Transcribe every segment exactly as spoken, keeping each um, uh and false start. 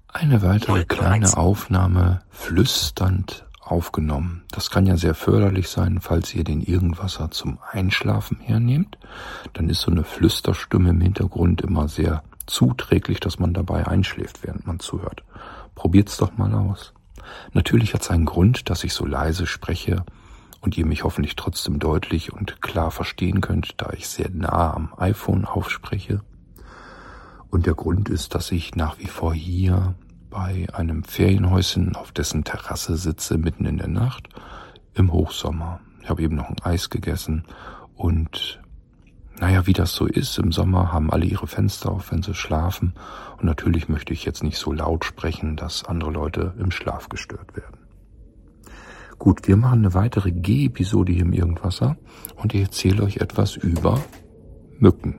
Eine weitere kleine Aufnahme flüsternd aufgenommen. Das kann ja sehr förderlich sein, falls ihr den Irgendwasser zum Einschlafen hernehmt. Dann ist so eine Flüsterstimme im Hintergrund immer sehr zuträglich, dass man dabei einschläft, während man zuhört. Probiert's doch mal aus. Natürlich hat es einen Grund, dass ich so leise spreche und ihr mich hoffentlich trotzdem deutlich und klar verstehen könnt, da ich sehr nah am iPhone aufspreche. Und der Grund ist, dass ich nach wie vor hier bei einem Ferienhäuschen auf dessen Terrasse sitze, mitten in der Nacht, im Hochsommer. Ich habe eben noch ein Eis gegessen und naja, wie das so ist, im Sommer haben alle ihre Fenster auf, wenn sie schlafen. Und natürlich möchte ich jetzt nicht so laut sprechen, dass andere Leute im Schlaf gestört werden. Gut, wir machen eine weitere G-Episode hier im Irgendwasser und ich erzähle euch etwas über Mücken.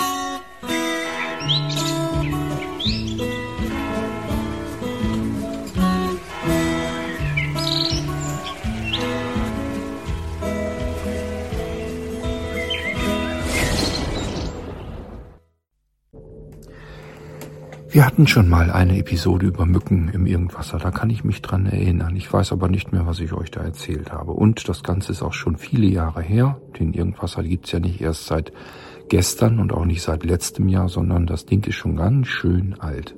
Wir hatten schon mal eine Episode über Mücken im Irgendwasser, da kann ich mich dran erinnern. Ich weiß aber nicht mehr, was ich euch da erzählt habe. Und das Ganze ist auch schon viele Jahre her. Den Irgendwasser gibt's ja nicht erst seit gestern und auch nicht seit letztem Jahr, sondern das Ding ist schon ganz schön alt.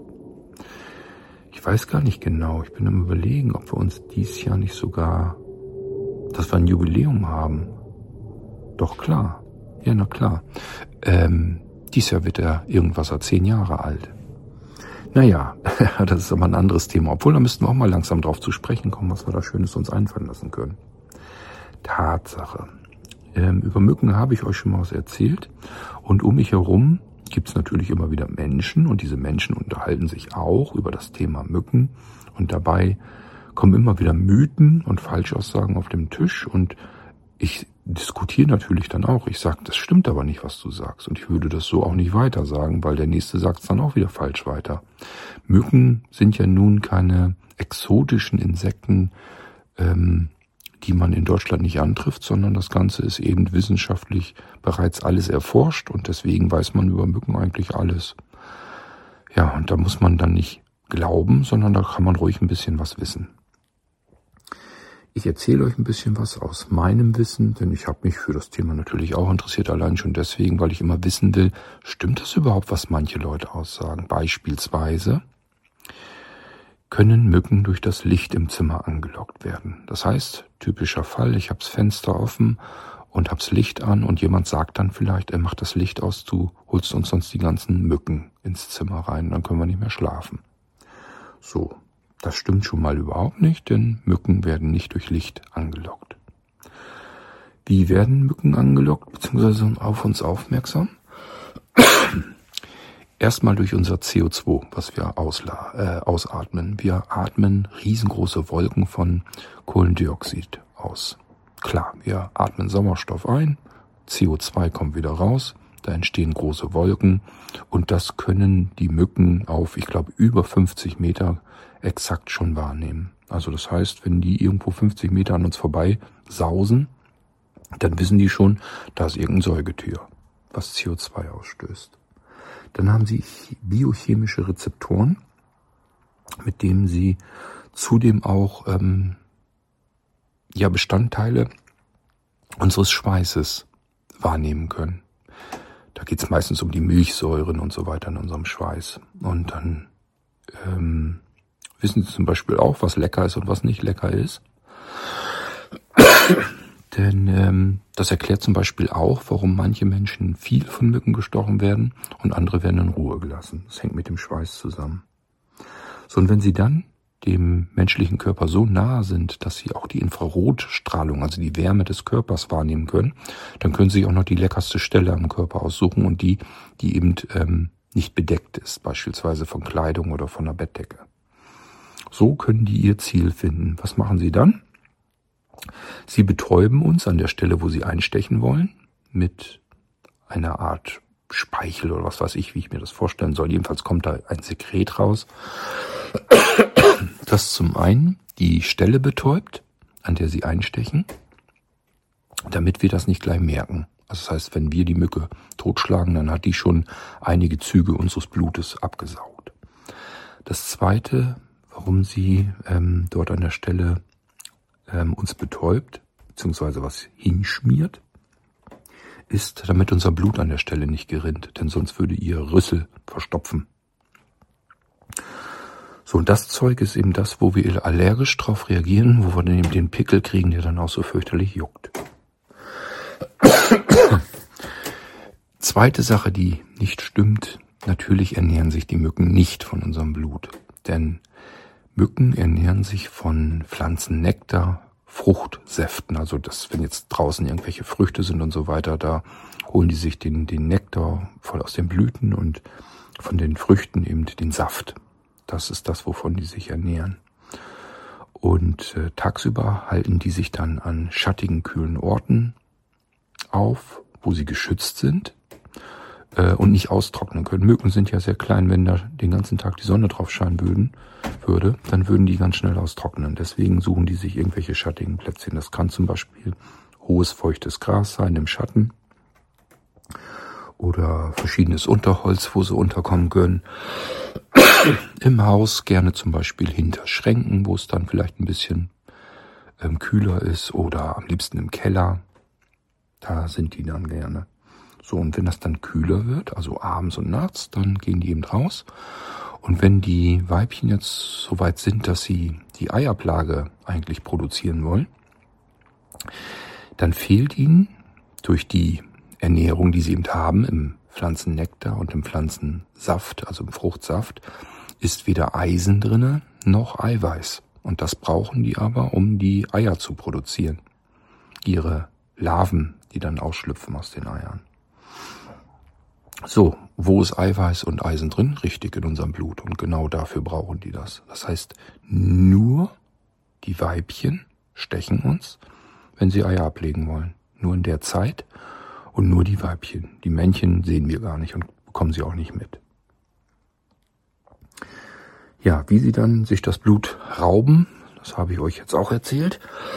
Ich weiß gar nicht genau, ich bin am Überlegen, ob wir uns dies Jahr nicht sogar, dass wir ein Jubiläum haben. Doch klar, ja na klar. Ähm, dies Jahr wird der Irgendwasser zehn Jahre alt. Naja, das ist aber ein anderes Thema. Obwohl, da müssten wir auch mal langsam drauf zu sprechen kommen, was wir da Schönes uns einfallen lassen können. Tatsache. Ähm, über Mücken habe ich euch schon mal was erzählt. Und um mich herum gibt es natürlich immer wieder Menschen. Und diese Menschen unterhalten sich auch über das Thema Mücken. Und dabei kommen immer wieder Mythen und Falschaussagen auf dem Tisch. Und ich diskutiere natürlich dann auch. Ich sage, das stimmt aber nicht, was du sagst. Und ich würde das so auch nicht weiter sagen, weil der Nächste sagt es dann auch wieder falsch weiter. Mücken sind ja nun keine exotischen Insekten, ähm, die man in Deutschland nicht antrifft, sondern das Ganze ist eben wissenschaftlich bereits alles erforscht und deswegen weiß man über Mücken eigentlich alles. Ja, und da muss man dann nicht glauben, sondern da kann man ruhig ein bisschen was wissen. Ich erzähle euch ein bisschen was aus meinem Wissen, denn ich habe mich für das Thema natürlich auch interessiert, allein schon deswegen, weil ich immer wissen will, stimmt das überhaupt, was manche Leute aussagen? Beispielsweise können Mücken durch das Licht im Zimmer angelockt werden. Das heißt, typischer Fall, ich habe das Fenster offen und habe das Licht an und jemand sagt dann vielleicht, er macht das Licht aus, du holst uns sonst die ganzen Mücken ins Zimmer rein, dann können wir nicht mehr schlafen. So. Das stimmt schon mal überhaupt nicht, denn Mücken werden nicht durch Licht angelockt. Wie werden Mücken angelockt bzw. auf uns aufmerksam? Erstmal durch unser C O zwei, was wir ausla- äh, ausatmen. Wir atmen riesengroße Wolken von Kohlendioxid aus. Klar, wir atmen Sauerstoff ein, C O zwei kommt wieder raus, da entstehen große Wolken und das können die Mücken auf, ich glaube, über fünfzig Meter exakt schon wahrnehmen. Also das heißt, wenn die irgendwo fünfzig Meter an uns vorbei sausen, dann wissen die schon, da ist irgendein Säugetier, was C O zwei ausstößt. Dann haben sie biochemische Rezeptoren, mit denen sie zudem auch ähm, ja Bestandteile unseres Schweißes wahrnehmen können. Da geht es meistens um die Milchsäuren und so weiter in unserem Schweiß. Und dann ähm, wissen Sie zum Beispiel auch, was lecker ist und was nicht lecker ist. Denn ähm, das erklärt zum Beispiel auch, warum manche Menschen viel von Mücken gestochen werden und andere werden in Ruhe gelassen. Das hängt mit dem Schweiß zusammen. So, und wenn Sie dann dem menschlichen Körper so nahe sind, dass Sie auch die Infrarotstrahlung, also die Wärme des Körpers wahrnehmen können, dann können Sie auch noch die leckerste Stelle am Körper aussuchen und die, die eben ähm, nicht bedeckt ist, beispielsweise von Kleidung oder von einer Bettdecke. So können die ihr Ziel finden. Was machen sie dann? Sie betäuben uns an der Stelle, wo sie einstechen wollen, mit einer Art Speichel oder was weiß ich, wie ich mir das vorstellen soll. Jedenfalls kommt da ein Sekret raus, das zum einen die Stelle betäubt, an der sie einstechen, damit wir das nicht gleich merken. Also das heißt, wenn wir die Mücke totschlagen, dann hat die schon einige Züge unseres Blutes abgesaugt. Das Zweite, warum sie ähm, dort an der Stelle ähm, uns betäubt, beziehungsweise was hinschmiert, ist, damit unser Blut an der Stelle nicht gerinnt, denn sonst würde ihr Rüssel verstopfen. So, und das Zeug ist eben das, wo wir allergisch drauf reagieren, wo wir dann eben den Pickel kriegen, der dann auch so fürchterlich juckt. Zweite Sache, die nicht stimmt, natürlich ernähren sich die Mücken nicht von unserem Blut. Denn Mücken ernähren sich von Pflanzennektar, Fruchtsäften. Also das, wenn jetzt draußen irgendwelche Früchte sind und so weiter, da holen die sich den, den Nektar voll aus den Blüten und von den Früchten eben den Saft. Das ist das, wovon die sich ernähren. Und äh, tagsüber halten die sich dann an schattigen, kühlen Orten auf, wo sie geschützt sind äh, und nicht austrocknen können. Mücken sind ja sehr klein, wenn da den ganzen Tag die Sonne drauf scheinen würden, würde, dann würden die ganz schnell austrocknen. Deswegen suchen die sich irgendwelche schattigen Plätzchen. Das kann zum Beispiel hohes, feuchtes Gras sein im Schatten oder verschiedenes Unterholz, wo sie unterkommen können. Im Haus gerne zum Beispiel hinter Schränken, wo es dann vielleicht ein bisschen ähm, kühler ist, oder am liebsten im Keller. Da sind die dann gerne. So, und wenn das dann kühler wird, also abends und nachts, dann gehen die eben raus. Und wenn die Weibchen jetzt so weit sind, dass sie die Eierplage eigentlich produzieren wollen, dann fehlt ihnen durch die Ernährung, die sie eben haben, im Pflanzennektar und im Pflanzensaft, also im Fruchtsaft, ist weder Eisen drinne noch Eiweiß. Und das brauchen die aber, um die Eier zu produzieren. Ihre Larven, die dann ausschlüpfen aus den Eiern. So, wo ist Eiweiß und Eisen drin? Richtig, in unserem Blut. Und genau dafür brauchen die das. Das heißt, nur die Weibchen stechen uns, wenn sie Eier ablegen wollen. Nur in der Zeit und nur die Weibchen. Die Männchen sehen wir gar nicht und bekommen sie auch nicht mit. Ja, wie sie dann sich das Blut rauben, das habe ich euch jetzt auch erzählt.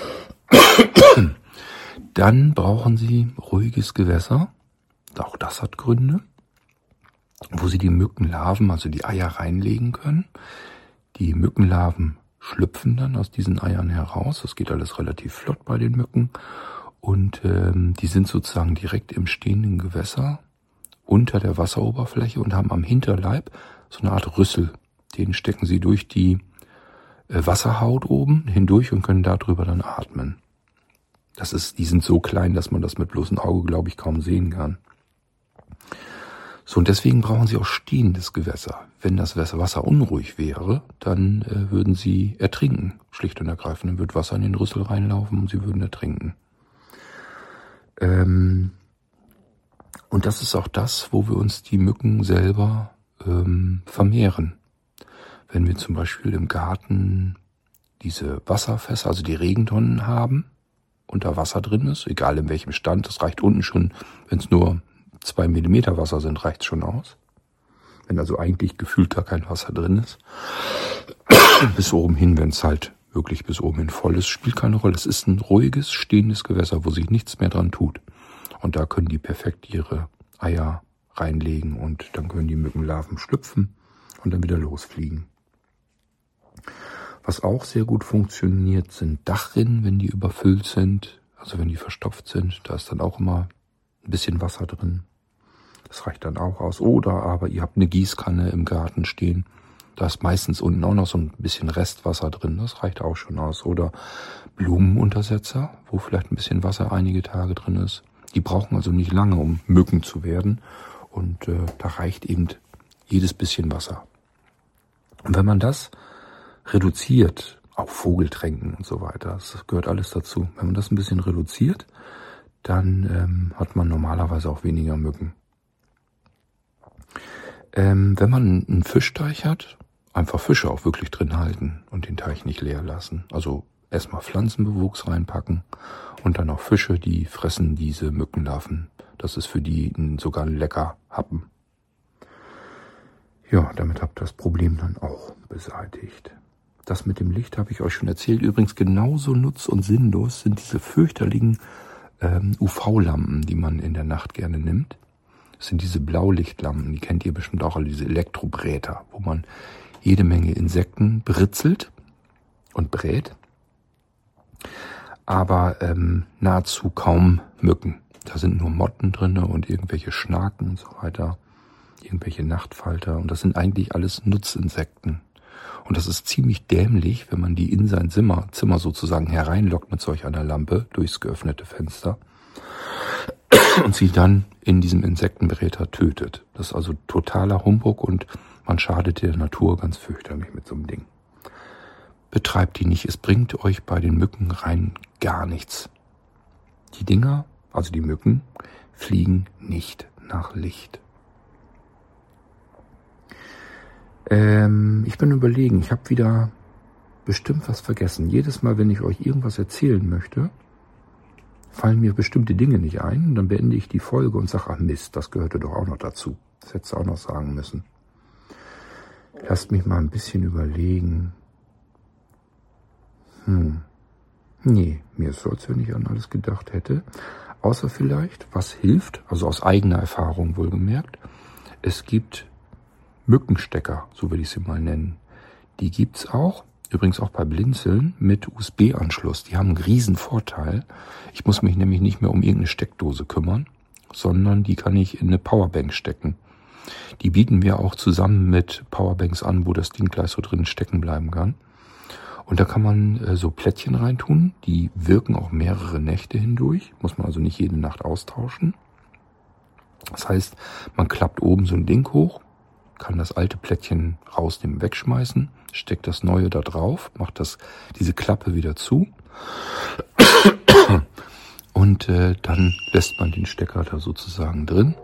Dann brauchen sie ruhiges Gewässer. Auch das hat Gründe, wo sie die Mückenlarven, also die Eier, reinlegen können. Die Mückenlarven schlüpfen dann aus diesen Eiern heraus. Das geht alles relativ flott bei den Mücken. Und ähm, die sind sozusagen direkt im stehenden Gewässer unter der Wasseroberfläche und haben am Hinterleib so eine Art Rüssel. Den stecken sie durch die äh, Wasserhaut oben hindurch und können darüber dann atmen. Das ist, die sind so klein, dass man das mit bloßem Auge, glaube ich, kaum sehen kann. So, und deswegen brauchen sie auch stehendes Gewässer. Wenn das Wasser unruhig wäre, dann äh, würden sie ertrinken, schlicht und ergreifend. Dann wird Wasser in den Rüssel reinlaufen und sie würden ertrinken. Ähm, und das ist auch das, wo wir uns die Mücken selber ähm, vermehren. Wenn wir zum Beispiel im Garten diese Wasserfässer, also die Regentonnen haben, und da Wasser drin ist, egal in welchem Stand, das reicht unten schon, wenn es nur zwei Millimeter Wasser sind, reicht es schon aus. Wenn also eigentlich gefühlt gar kein Wasser drin ist. Bis oben hin, wenn es halt wirklich bis oben hin voll ist, spielt keine Rolle. Es ist ein ruhiges, stehendes Gewässer, wo sich nichts mehr dran tut. Und da können die perfekt ihre Eier reinlegen und dann können die Mückenlarven schlüpfen und dann wieder losfliegen. Was auch sehr gut funktioniert, sind Dachrinnen, wenn die überfüllt sind, also wenn die verstopft sind. Da ist dann auch immer ein bisschen Wasser drin. Das reicht dann auch aus. Oder aber ihr habt eine Gießkanne im Garten stehen. Da ist meistens unten auch noch so ein bisschen Restwasser drin. Das reicht auch schon aus. Oder Blumenuntersetzer, wo vielleicht ein bisschen Wasser einige Tage drin ist. Die brauchen also nicht lange, um Mücken zu werden. Und äh, da reicht eben jedes bisschen Wasser. Und wenn man das reduziert, auch Vogeltränken und so weiter, das gehört alles dazu. Wenn man das ein bisschen reduziert, dann ähm, hat man normalerweise auch weniger Mücken. Ähm, wenn man einen Fischteich hat, einfach Fische auch wirklich drin halten und den Teich nicht leer lassen. Also erstmal Pflanzenbewuchs reinpacken und dann auch Fische, die fressen diese Mückenlarven. Das ist für die sogar ein lecker Happen. Ja, damit habt ihr das Problem dann auch beseitigt. Das mit dem Licht habe ich euch schon erzählt. Übrigens genauso nutz- und sinnlos sind diese fürchterlichen ähm, U V-Lampen, die man in der Nacht gerne nimmt. Das sind diese Blaulichtlampen, die kennt ihr bestimmt auch, alle diese Elektrobräter, wo man jede Menge Insekten britzelt und brät, aber ähm, nahezu kaum Mücken. Da sind nur Motten drinne und irgendwelche Schnaken und so weiter, irgendwelche Nachtfalter, und das sind eigentlich alles Nutzinsekten. Und das ist ziemlich dämlich, wenn man die in sein Zimmer, Zimmer sozusagen hereinlockt mit solch einer Lampe durchs geöffnete Fenster und sie dann in diesem Insektenbräter tötet. Das ist also totaler Humbug und man schadet der Natur ganz fürchterlich mit so einem Ding. Betreibt die nicht, es bringt euch bei den Mücken rein gar nichts. Die Dinger, also die Mücken, fliegen nicht nach Licht. Ähm, ich bin überlegen, ich habe wieder bestimmt was vergessen. Jedes Mal, wenn ich euch irgendwas erzählen möchte, fallen mir bestimmte Dinge nicht ein. Und dann beende ich die Folge und sage, ach Mist, das gehörte doch auch noch dazu. Das hättest du auch noch sagen müssen. Lasst mich mal ein bisschen überlegen. Hm. Nee, mir ist so, als wenn ich an alles gedacht hätte. Außer vielleicht, was hilft, also aus eigener Erfahrung wohlgemerkt, es gibt Mückenstecker, so will ich sie mal nennen. Die gibt's auch, übrigens auch bei Blinzeln, mit U S B-Anschluss. Die haben einen riesen Vorteil. Ich muss mich nämlich nicht mehr um irgendeine Steckdose kümmern, sondern die kann ich in eine Powerbank stecken. Die bieten wir auch zusammen mit Powerbanks an, wo das Ding gleich so drin stecken bleiben kann. Und da kann man äh, so Plättchen reintun, die wirken auch mehrere Nächte hindurch, muss man also nicht jede Nacht austauschen. Das heißt, man klappt oben so ein Ding hoch, kann das alte Plättchen rausnehmen, wegschmeißen, steckt das neue da drauf, macht das diese Klappe wieder zu und äh, dann lässt man den Stecker da sozusagen drin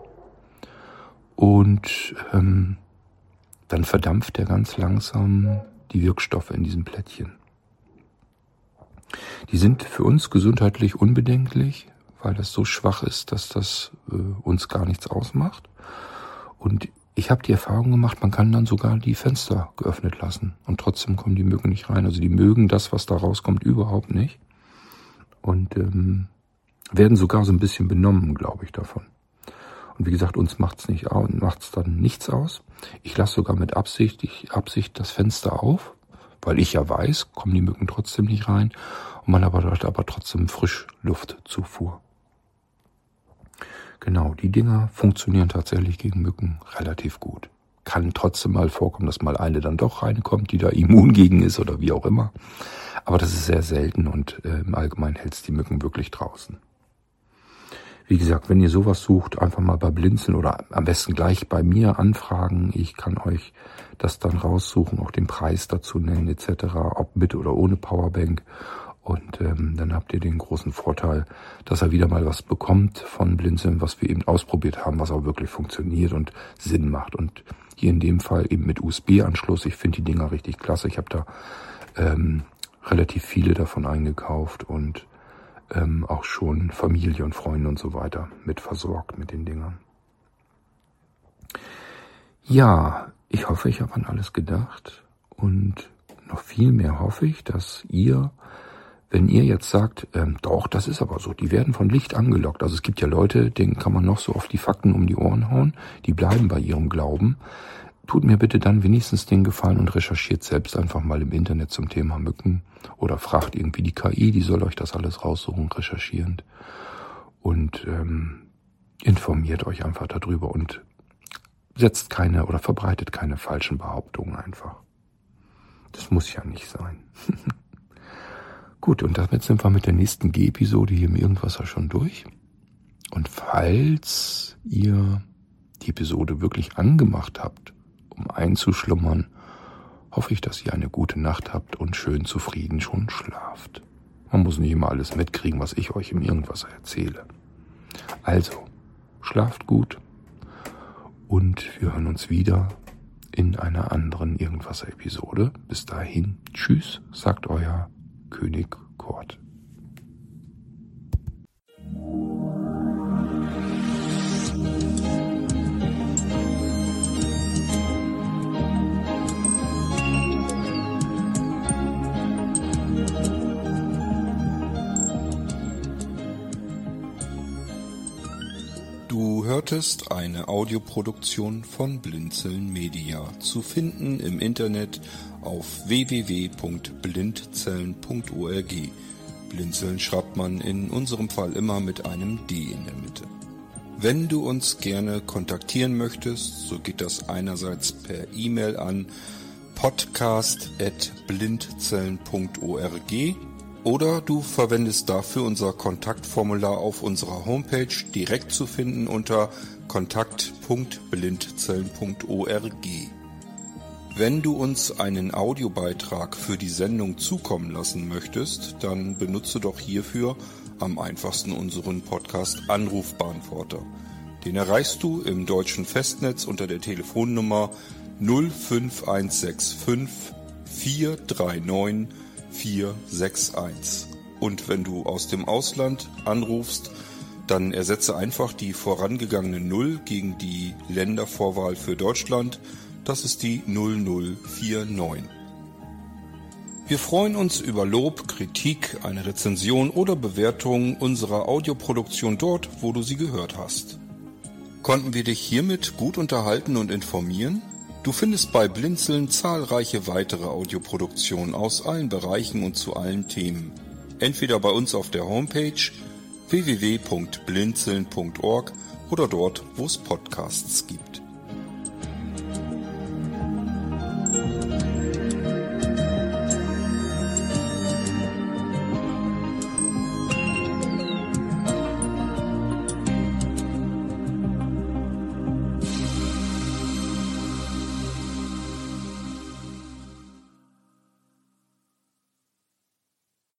und ähm, dann verdampft er ganz langsam die Wirkstoffe in diesem Plättchen. Die sind für uns gesundheitlich unbedenklich, weil das so schwach ist, dass das äh, uns gar nichts ausmacht. Und ich habe die Erfahrung gemacht, man kann dann sogar die Fenster geöffnet lassen und trotzdem kommen die Mücken nicht rein. Also die mögen das, was da rauskommt, überhaupt nicht und ähm, werden sogar so ein bisschen benommen, glaube ich, davon. Und wie gesagt, uns macht's nicht, macht's dann nichts aus. Ich lasse sogar mit Absicht, ich, Absicht das Fenster auf, weil ich ja weiß, kommen die Mücken trotzdem nicht rein und man aber dort aber trotzdem Frischluftzufuhr. Genau, die Dinger funktionieren tatsächlich gegen Mücken relativ gut. Kann trotzdem mal vorkommen, dass mal eine dann doch reinkommt, die da immun gegen ist oder wie auch immer. Aber das ist sehr selten und äh, im Allgemeinen hält's die Mücken wirklich draußen. Wie gesagt, wenn ihr sowas sucht, einfach mal bei Blinzeln oder am besten gleich bei mir anfragen. Ich kann euch das dann raussuchen, auch den Preis dazu nennen et cetera, ob mit oder ohne Powerbank. Und ähm, dann habt ihr den großen Vorteil, dass er wieder mal was bekommt von Blinzeln, was wir eben ausprobiert haben, was auch wirklich funktioniert und Sinn macht. Und hier in dem Fall eben mit U S B-Anschluss. Ich finde die Dinger richtig klasse. Ich habe da ähm, relativ viele davon eingekauft und ähm, auch schon Familie und Freunde und so weiter mit versorgt mit den Dingern. Ja, ich hoffe, ich habe an alles gedacht und noch viel mehr hoffe ich, dass ihr, wenn ihr jetzt sagt, ähm, doch, das ist aber so, die werden von Licht angelockt. Also es gibt ja Leute, denen kann man noch so oft die Fakten um die Ohren hauen, die bleiben bei ihrem Glauben. Tut mir bitte dann wenigstens den Gefallen und recherchiert selbst einfach mal im Internet zum Thema Mücken oder fragt irgendwie die K I, die soll euch das alles raussuchen, recherchierend. Und ähm, informiert euch einfach darüber und setzt keine oder verbreitet keine falschen Behauptungen einfach. Das muss ja nicht sein. Gut, und damit sind wir mit der nächsten G-Episode hier im Irgendwasser schon durch. Und falls ihr die Episode wirklich angemacht habt, um einzuschlummern, hoffe ich, dass ihr eine gute Nacht habt und schön zufrieden schon schlaft. Man muss nicht immer alles mitkriegen, was ich euch im Irgendwasser erzähle. Also, schlaft gut und wir hören uns wieder in einer anderen Irgendwasser-Episode. Bis dahin, tschüss, sagt euer König Kurt. Du hörtest hörtest eine Audioproduktion von Blinzeln Media, zu finden im Internet auf w w w punkt blindzellen punkt org. Blinzeln schreibt man in unserem Fall immer mit einem D in der Mitte. Wenn du uns gerne kontaktieren möchtest, so geht das einerseits per E-Mail an podcast at blindzellen punkt org oder du verwendest dafür unser Kontaktformular auf unserer Homepage, direkt zu finden unter kontakt punkt blindzellen punkt org. Wenn du uns einen Audiobeitrag für die Sendung zukommen lassen möchtest, dann benutze doch hierfür am einfachsten unseren Podcast Anrufbeantworter. Den erreichst du im deutschen Festnetz unter der Telefonnummer null fünf eins sechs fünf vier drei neun vier sechs eins. Und wenn du aus dem Ausland anrufst, dann ersetze einfach die vorangegangene Null gegen die Ländervorwahl für Deutschland. Das ist die null null vier neun. Wir freuen uns über Lob, Kritik, eine Rezension oder Bewertung unserer Audioproduktion dort, wo du sie gehört hast. Konnten wir dich hiermit gut unterhalten und informieren? Du findest bei Blinzeln zahlreiche weitere Audioproduktionen aus allen Bereichen und zu allen Themen. Entweder bei uns auf der Homepage w w w punkt blinzeln punkt org oder dort, wo es Podcasts gibt.